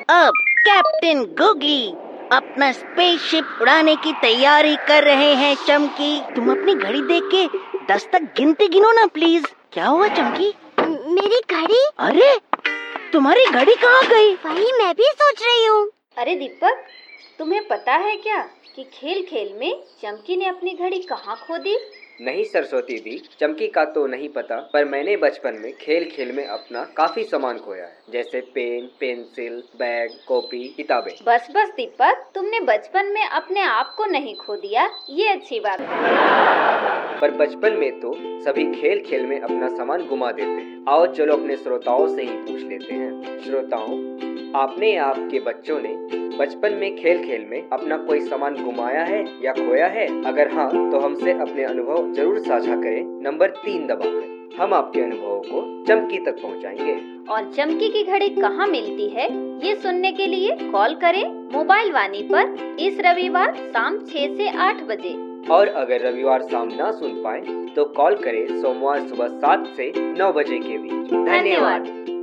अब captain googly अपना spaceship उड़ाने की तैयारी कर रहे हैं। चमकी, तुम अपनी घड़ी देख के 10 तक गिनते गिनो ना प्लीज। क्या हुआ चमकी? मेरी घड़ी? अरे तुम्हारी घड़ी कहाँ गई? वही मैं भी सोच रही हूँ। अरे दीपक, तुम्हें पता है क्या कि खेल खेल में चमकी ने अपनी घड़ी कहाँ खो दी? नहीं सरस्वती दी, चमकी का तो नहीं पता, पर मैंने बचपन में खेल खेल में अपना काफी सामान खोया है, जैसे पेन, पेंसिल, बैग, कॉपी, किताबें। बस दीपक, तुमने बचपन में अपने आप को नहीं खो दिया, ये अच्छी बात है। पर बचपन में तो सभी खेल खेल में अपना सामान गुमा देते हैं। आओ चलो अपने श्रोताओं से ही पूछ लेते हैं। श्रोताओं, आपने आपके बच्चों ने बचपन में खेल खेल में अपना कोई सामान गुमाया है या खोया है? अगर हाँ, तो हमसे अपने अनुभव जरूर साझा करें नंबर 3 दबाकर। हम आपके अनुभवों को चमकी तक पहुंचाएंगे। और चमकी की घड़ी कहाँ मिलती है, ये सुनने के लिए कॉल करें मोबाइल वाणी पर इस रविवार शाम 6 से 8 बजे। और अगर रविवार शाम ना सुन पाए तो कॉल करें सोमवार सुबह 7 से 9 बजे के बीच। धन्यवाद।